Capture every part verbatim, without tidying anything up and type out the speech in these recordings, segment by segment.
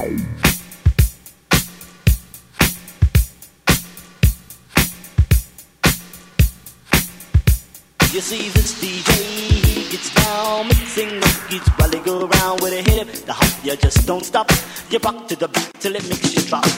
You see this D J, he gets down, mixing the beats while they go around with a hit. The hop, you just don't stop. You rock to the beat till it makes you drop.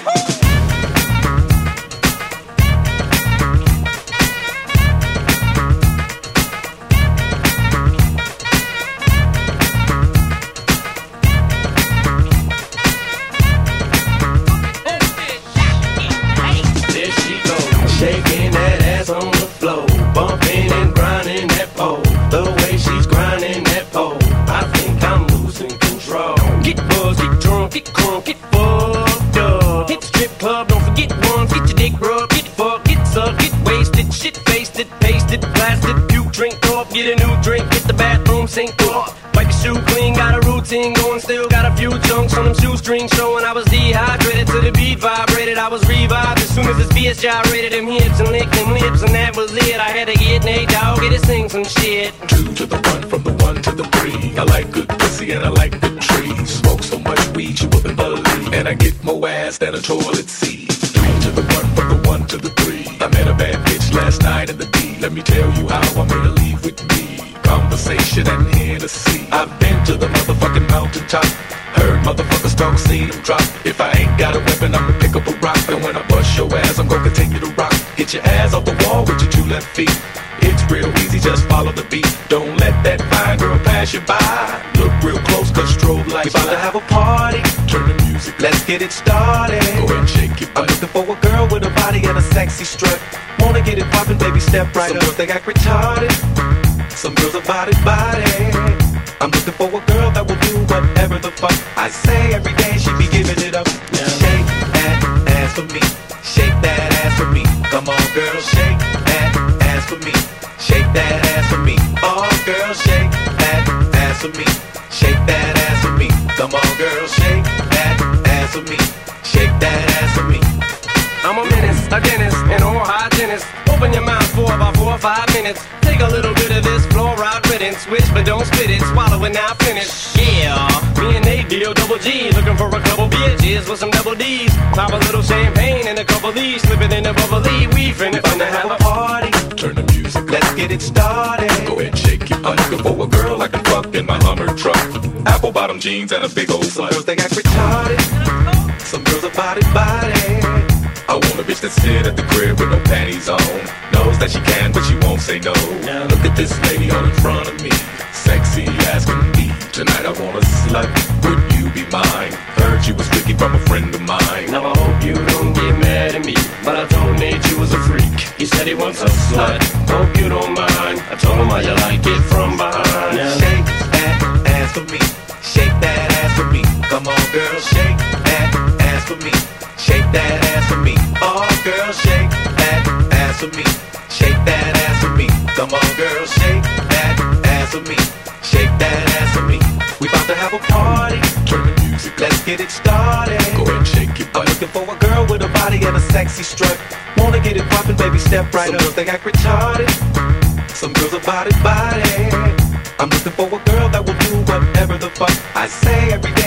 There she goes, shaking that ass on the floor, bumping and grinding that pole. The way she's grinding that pole, I think I'm losing control. Get buzzed, get drunk, get crunk, get fucked up. Hit the strip club, don't forget once. Get your dick rubbed, get fucked, get sucked, get wasted, shit faced it, pasted, blasted, puke, drink up, get a new drink, hit the bathroom, sink up. Wipe your shoe clean, got a routine going, still got a few chunks on them shoestrings showing. I was dehydrated till the beat vibrated, I was revived as soon as this B S gyrated. Them hips and licked them lips and that was it. I had to get Nate Dogg, get to sing some shit. Two to the one, from the one to the three. I like good pussy and I like good trees. Smoke so much weed you wouldn't believe, and I get more ass than a toilet seat. Three to the one, from the one to the three. I met a bad bitch last night in the D. Let me tell you how I made her leave with me. Conversation and Hennessy. I've been to the motherfucking mountaintop. Heard motherfuckers talk, seen them drop. If I ain't got a weapon, I'ma pick up a rock. And when I bust your ass, I'm gonna continue to rock. Get your ass off the wall with your two left feet. It's real easy, just follow the beat. Don't let that fine girl pass you by. Look real close, cause strobe lights. We about to have a party. Turn the music, let's get it started. Go ahead and shake your butt. I'm looking for a girl with a body and a sexy strut. Wanna get it poppin', baby, step right Some up. Some girls, they act retarded. Some girls are body, body. I'm looking for a girl that will do whatever the fuck I say. Every day she be giving it up. Now shake that ass for me. Shake that ass for me. Come on, girl, shake that ass for me. Shake that ass for me. Oh, girl, shake that ass for me. Shake that ass for me. Come on, girl, shake that ass for me. Shake that ass for me. I'm a menace, a dentist, an oral hygienist. Open your mouth for about four or five minutes. Take a little bit of this fluoride riddance. Switch but don't spit it, swallow it now finish. Yeah, me and Nate, D O double G. Looking for a couple bitches with some double D's. Pop a little champagne and a couple D's. Slip it in a bubbly, we finna, finna have a party. Turn the music, let's get it started. Go ahead and shake it. I'm looking for a girl I can fuck in my Hummer truck. Apple bottom jeans and a big old slut. Some girls, they act retarded. Some girls are body, body. I want a bitch that sit at the crib with no panties on. Knows that she can, but she won't say no. Now look at this lady on in front of me. Sexy as can be. Tonight I want a slut. Would you be mine? Heard you was tricky from a friend of mine. Now I hope you don't get mad at me, but I told Nate you was a freak. He said he wants a slut. Hope you don't mind. I told him how you like it from behind. Now shake that ass for me. Shake that ass for me. Come on, girl, shake that ass for me. Shake that ass for me. Oh, girl, shake that ass for me. Shake that ass for me. Come on, girl, shake that ass for me. Shake that ass for me. We about to have a party. Turn the music, let's get it started. Go ahead and shake your butt. I'm looking for a girl with a body and a sexy strut. Wanna get it poppin', baby, step right Some up. Some girls, they act retarded. Some girls are body, body. I'm looking for a girl that will do whatever the fuck I say every day.